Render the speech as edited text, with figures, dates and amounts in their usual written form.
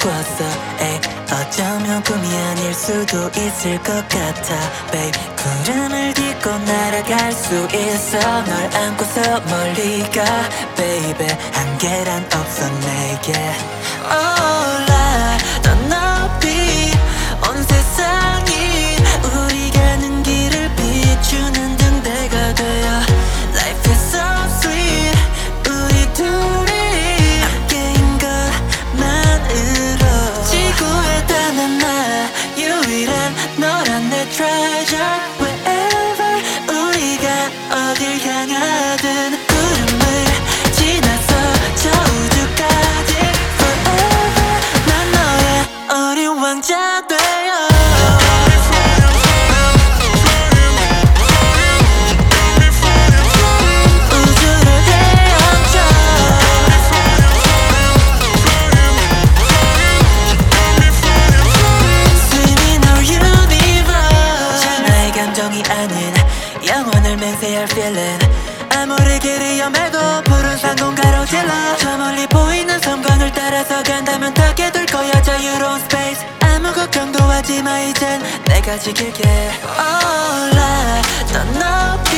꿨어. 에이, 어쩌면 꿈이 아닐 수도 있을 것 같아. Babe, 구름을 딛고 날아갈 수 있어. 널 안고서 멀리 가. Baby, 한계란 없어 내게. 올라 더 높이 온 세상이 우리 가는 길을 비추는 등대가 되어. Life is so sweet 우리 둘이 함께인 것만으로. 지구에 닿는 나 유일한 너란 내 treasure. Wherever 우리가 어딜 향하든 구름을 지나서 저 우주까지 Forever 난 너의 어린 왕자 되어. 우주를 헤엄쳐 Swimming our universe. 나의 감정이 아닌 영혼을 맹세할 feeling. 아무리길이 염해도 푸른 상공 가로질러 저 멀리 보이는 섬광을 따라서 간다면 닿게 될 거야 자유로운 space. 아무 걱정도 하지마 이젠 내가 지킬게. 올라 더 높이